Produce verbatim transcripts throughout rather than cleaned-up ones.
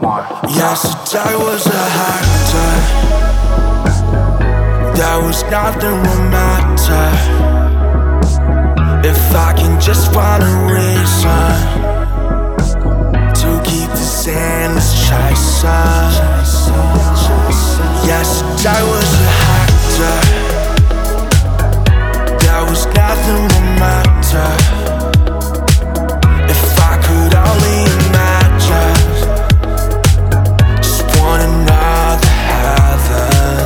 Yesterday was a hot day. There was nothing romantic. If I can just find a reason to keep this endless chasing. Yesterday was a hot day. There was nothing romantic. If I could only imagine just one another heaven.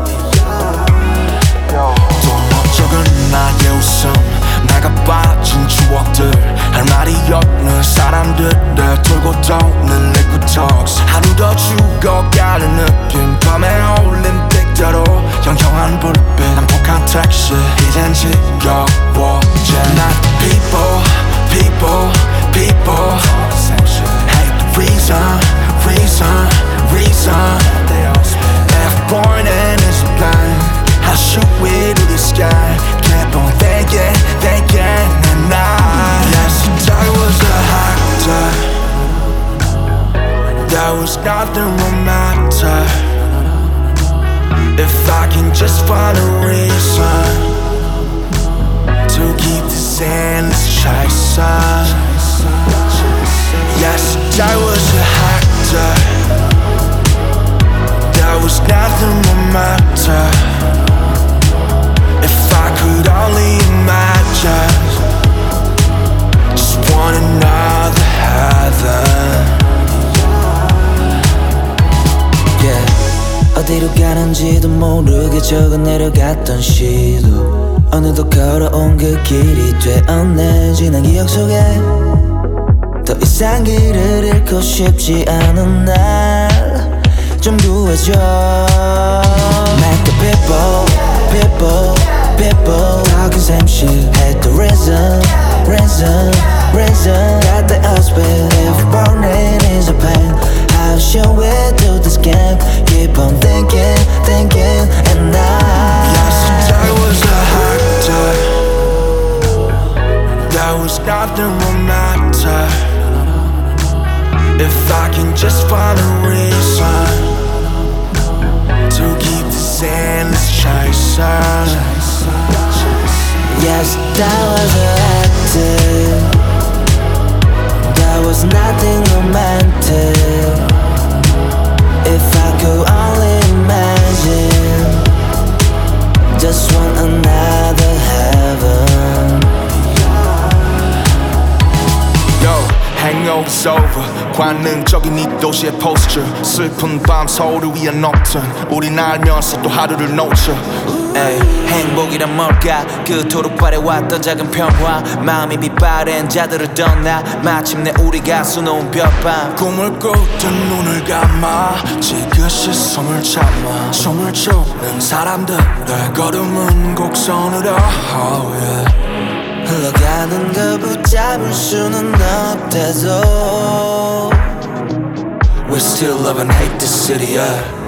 또 멋쩍은 나의 웃음, 내가 빠진 추억들, 할 말이 없는 사람들을 돌고 도는 liquid talks. 하루 더 죽어가는 느낌, 밤에 어울린 빅대로 영영한 불빛, 난폭한 택시, 이젠 지겨워져. Not people, people, people. Hate the reason, reason, reason. If morning is blind, how should we do this guy? Keep on thinking, thinking, and I. Yesterday was a hot day. There was nothing romantic. If I can just find a reason to keep this endless chasing. Yesterday was a hot day. There was nothing romantic. If I could only imagine just one another heaven. Yeah. 어디로 가는지도 모르게 적어 내려갔던 시도 어느덧 걸어온 그 길이 되었네. 지난 기억 속에 더 이상 길을 잃고 싶지 않은 날 좀 구해줘. Make the people, people, people talking same shit. Hate the reason, reason, reason. Got the outspit. If burning is a pain, how should we do this game? Keep on thinking, thinking, and I. Yesterday was a hot day. There was nothing romantic. If I can just find a reason to keep this endless chasing. Yes, that was a hot day. There was nothing romantic. If I could only imagine just one another heaven. Yo, hangover's over. 관능적인 이 도시의 posture. 슬픈 밤 서울을 위한 nocturne. 우린 알면서 또 하루를 놓쳐. 에이, 행복이란 뭘까? 그토록 바래왔던 작은 평화. 마음이 빛바랜 자들을 떠나 마침내 우리가 수놓은 별밤. 꿈을 꾸듯 눈을 감아 지그시 숨을 참아 숨을 추는 사람들의 걸음은 곡선으로 oh, yeah. 흘러가는 걸 붙잡을 수는 없대서 We still love and hate this city, yeah.